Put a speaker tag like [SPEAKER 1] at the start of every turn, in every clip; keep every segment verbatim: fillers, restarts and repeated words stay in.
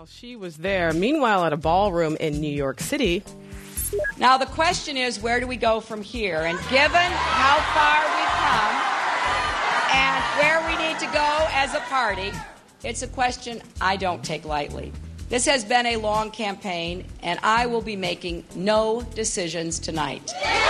[SPEAKER 1] Well, she was there. Meanwhile, at a ballroom in New York City.
[SPEAKER 2] Now, the question is, where do we go from here? And given how far we've come and where we need to go as a party, it's a question I don't take lightly. This has been a long campaign, and I will be making no decisions tonight.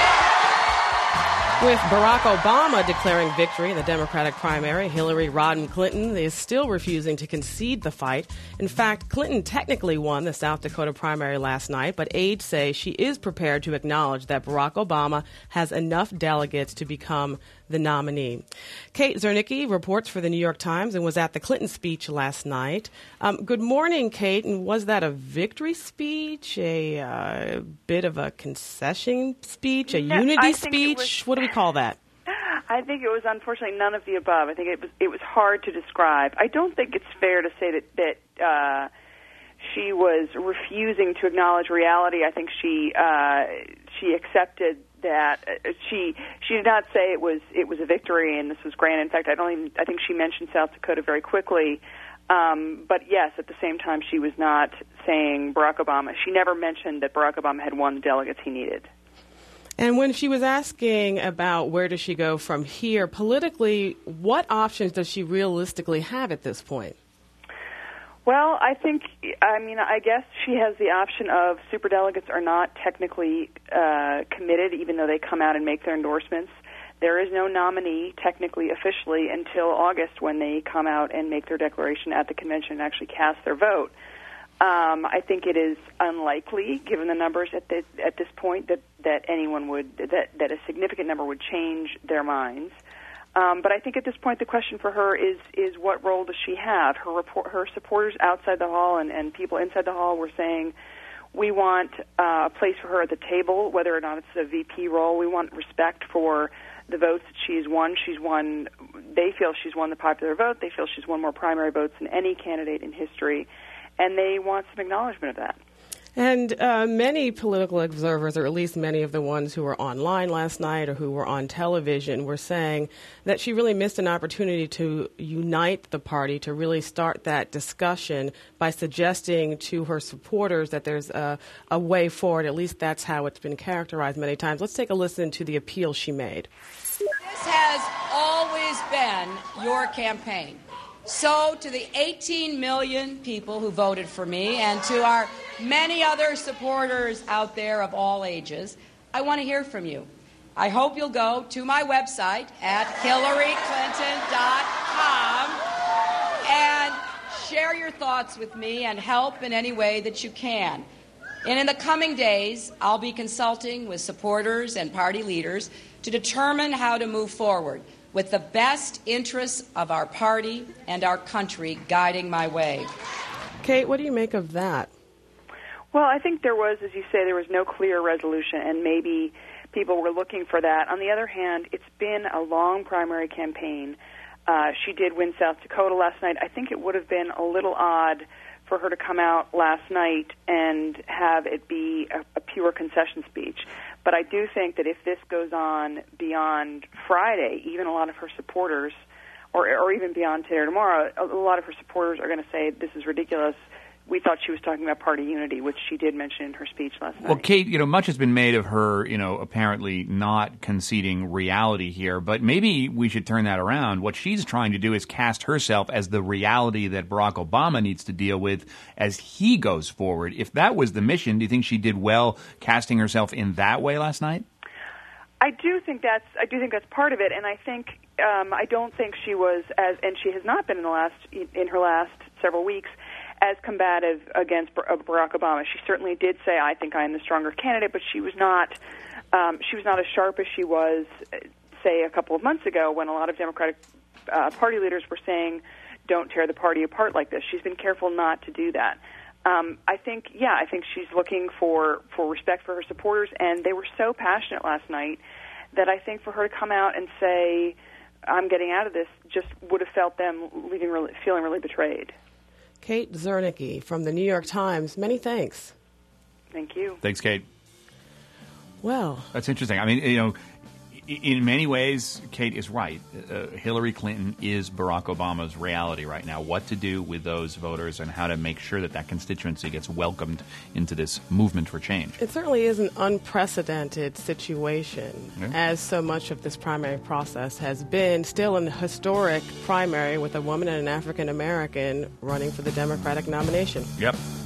[SPEAKER 1] With Barack Obama declaring victory in the Democratic primary, Hillary Rodham Clinton is still refusing to concede the fight. In fact, Clinton technically won the South Dakota primary last night, but aides say she is prepared to acknowledge that Barack Obama has enough delegates to become the nominee. Kate Zernike reports for the New York Times and was at the Clinton speech last night. Um, good morning, Kate. And was that a victory speech, a uh, bit of a concession speech, a
[SPEAKER 3] no,
[SPEAKER 1] unity speech? Was, what do we call that?
[SPEAKER 3] I think it was unfortunately none of the above. I think it was it was hard to describe. I don't think it's fair to say that that uh, she was refusing to acknowledge reality. I think she uh, she accepted that uh, she she did not say it was it was a victory and this was grand. In fact, I don't even I think she mentioned South Dakota very quickly. Um, but yes, at the same time, she was not saying Barack Obama. She never mentioned that Barack Obama had won the delegates he needed.
[SPEAKER 1] And when she was asking about where does she go from here politically, what options does she realistically have at this point?
[SPEAKER 3] Well, I think, I mean, I guess she has the option of superdelegates are not technically uh, committed, even though they come out and make their endorsements. There is no nominee, technically, officially, until August when they come out and make their declaration at the convention and actually cast their vote. Um, I think it is unlikely, given the numbers at this, at this point, that, that anyone would, that, that a significant number would change their minds. Um, but I think at this point the question for her is is what role does she have? Her report, her supporters outside the hall and, and people inside the hall were saying, we want uh, a place for her at the table, whether or not it's a V P role. We want respect for the votes that she's won. She's won, they feel she's won the popular vote. They feel she's won more primary votes than any candidate in history. And they want some acknowledgement of that.
[SPEAKER 1] And uh, many political observers, or at least many of the ones who were online last night or who were on television, were saying that she really missed an opportunity to unite the party, to really start that discussion by suggesting to her supporters that there's a, a way forward. At least that's how it's been characterized many times. Let's take a listen to the appeal she made.
[SPEAKER 2] This has always been your campaign. So to the eighteen million people who voted for me and to our many other supporters out there of all ages, I want to hear from you. I hope you'll go to my website at hillary clinton dot com and share your thoughts with me and help in any way that you can. And in the coming days, I'll be consulting with supporters and party leaders to determine how to move forward, with the best interests of our party and our country guiding my way.
[SPEAKER 1] Kate, what do you make of that?
[SPEAKER 3] Well, I think there was, as you say, there was no clear resolution, and maybe people were looking for that. On the other hand, it's been a long primary campaign. Uh, she did win South Dakota last night. I think it would have been a little odd for her to come out last night and have it be a, a pure concession speech. But I do think that if this goes on beyond Friday, even a lot of her supporters, or, or even beyond today or tomorrow, a, a lot of her supporters are going to say, this is ridiculous. We thought she was talking about party unity, which she did mention in her speech last night.
[SPEAKER 4] Well, Kate, you know, much has been made of her, you know, apparently not conceding reality here, but maybe we should turn that around. What she's trying to do is cast herself as the reality that Barack Obama needs to deal with as he goes forward. If that was the mission, do you think she did well casting herself in that way last night?
[SPEAKER 3] I do think that's I do think that's part of it, and I think um, I don't think she was as, and she has not been in the last in her last several weeks, as combative against Barack Obama. She certainly did say, I think I am the stronger candidate, but she was not um, she was not as sharp as she was, say, a couple of months ago when a lot of Democratic uh, Party leaders were saying, don't tear the party apart like this. She's been careful not to do that. Um, I think, yeah, I think she's looking for, for respect for her supporters, and they were so passionate last night that I think for her to come out and say, I'm getting out of this, just would have felt them leaving really, feeling really betrayed.
[SPEAKER 1] Kate Zernike from the New York Times. Many thanks.
[SPEAKER 3] Thank you.
[SPEAKER 4] Thanks, Kate.
[SPEAKER 1] Well,
[SPEAKER 4] that's interesting. I mean, you know, in many ways, Kate is right. Uh, Hillary Clinton is Barack Obama's reality right now. What to do with those voters and how to make sure that that constituency gets welcomed into this movement for change.
[SPEAKER 1] It certainly is an unprecedented situation,
[SPEAKER 4] yeah.
[SPEAKER 1] as so much of this primary process has been. Still an historic primary with a woman and an African American running for the Democratic nomination.
[SPEAKER 4] Yep.